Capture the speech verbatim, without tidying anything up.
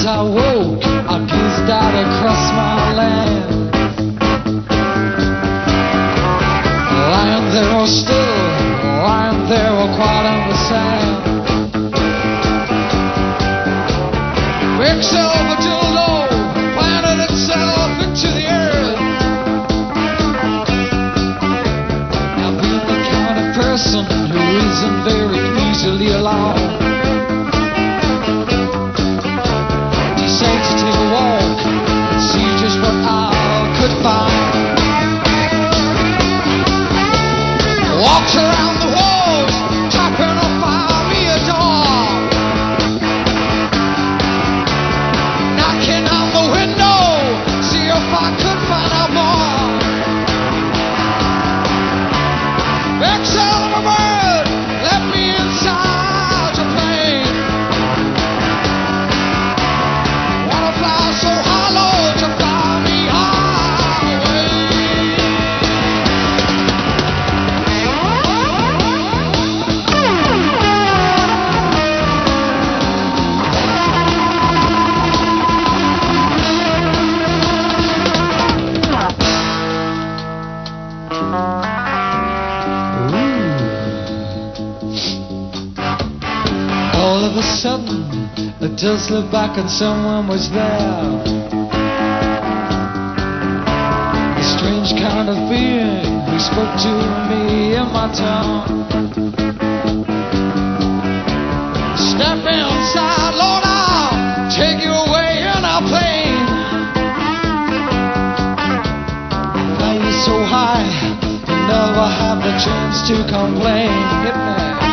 I woke, I gazed out across my land. Lying there all still, lying there all quiet on the sand. Big silver dildo planted itself into the earth. Now being the kind of person who isn't very easily alarmed, decided to take a walk and see just what I could find. Walked around the walls, tapping on my door, knocking on the window, see if I could find out more. Big silver bird, let me inside your plane. Wanna fly so high, Lord, to fly me away. All of a sudden, I just looked back and someone was there. A strange kind of being who spoke to me in my tongue. Step inside, Lord, I'll take you away in a plane. Fly you so high, you never have the chance to complain. Hit me.